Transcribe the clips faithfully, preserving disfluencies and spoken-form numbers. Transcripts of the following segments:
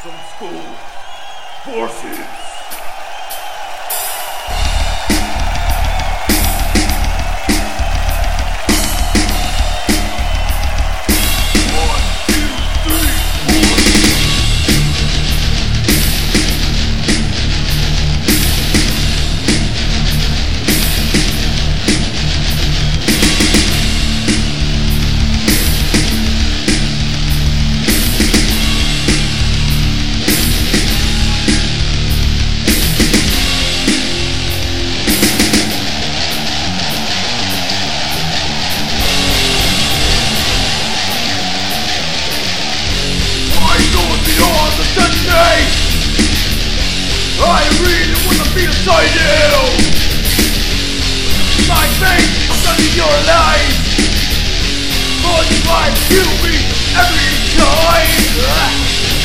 Some school forces. I really wanna be inside you. My face is under your life. All you want to be every time.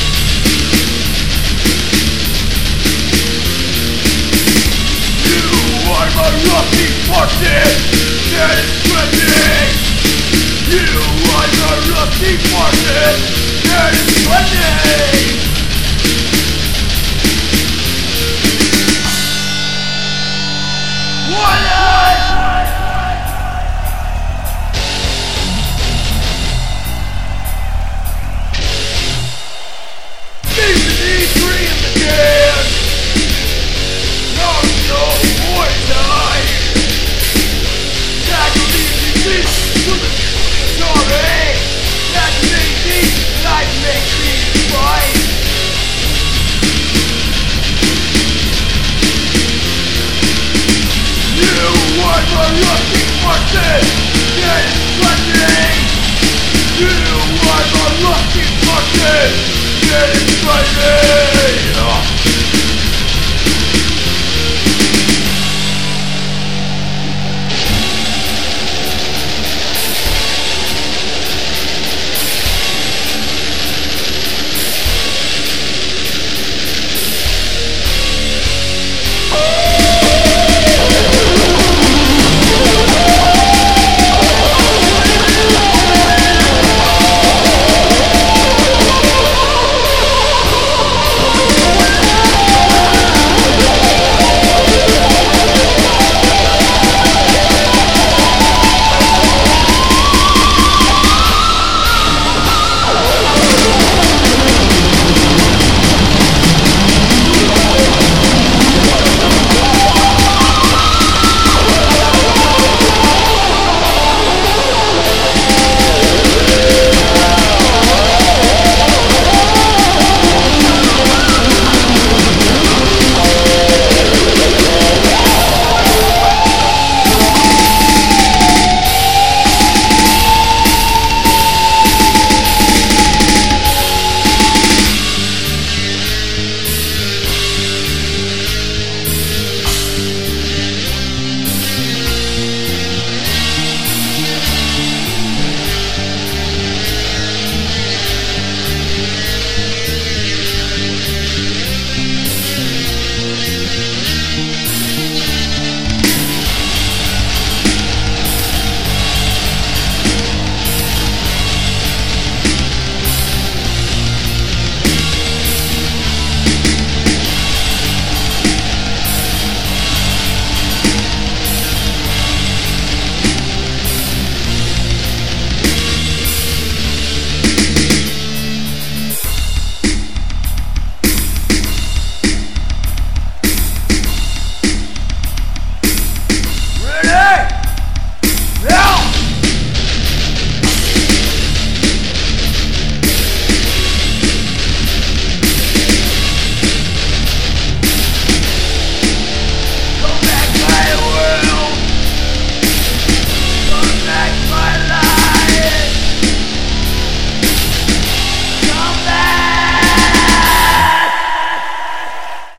You are my lucky partner that is spreading. You are my lucky partner that is spreading. Lucky person that is spreading. You are the lucky person that is spreading.